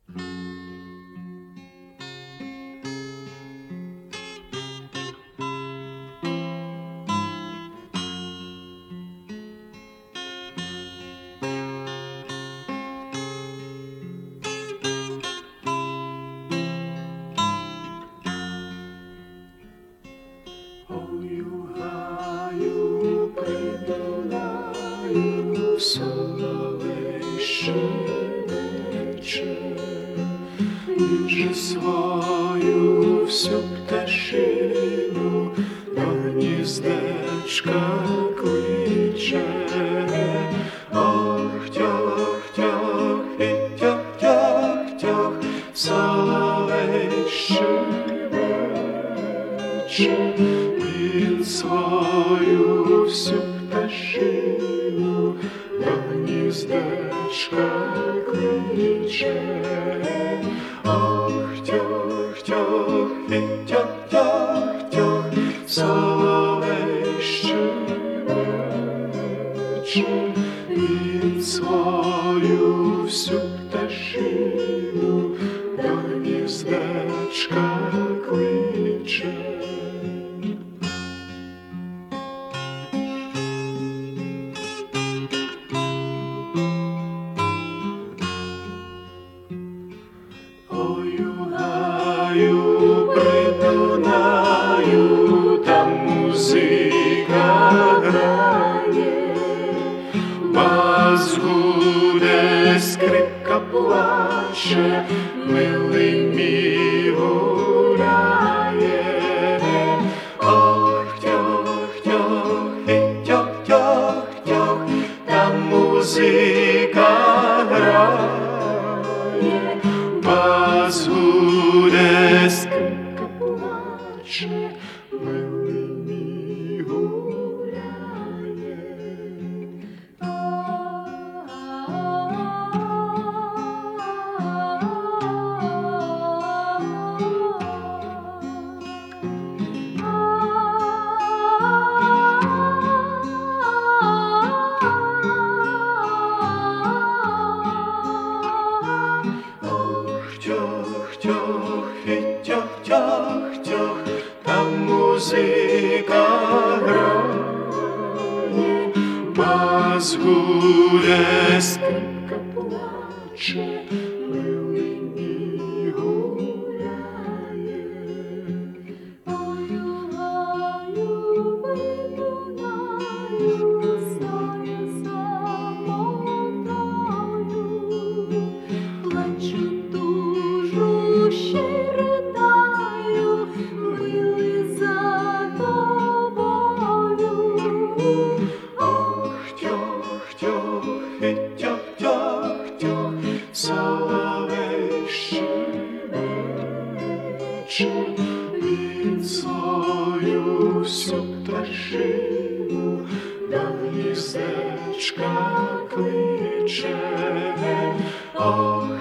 Соловейший вечір, він же свою всю пташину до гніздечка кличе. Ох, тьох, тьох, і тьох, тьох, тьох, соловейший вечір, він свою всю пташину до гніздечка кличе. Ох, тьох, тьох, і тьох, тьох, тьох, соловейший вечір, він свою всю пташину до гніздечка кличе. Ой-у-гаю, придунаю, там музика грає, бас гуде, скрипка плаче, милий мій гуляє. Ох, тьох, тьох, і тьох, тьох, тьох, там музика грає, бас гуде, скрипка плаче, милий мій гуляє. Тьох, тьох, і тьох, тьох, тьох, там музика грає, бас гуде, скрипка плаче, милий мій гуляє. Ой-у-гаю, придунаю, стою самотою, плачу, тужу, ще ридаю, милий, за тобою. Ох, тьох, тьох, і тьох, тьох, тьох, соловейший вечір, він свою всю пташину до гніздечка кличе. Ох,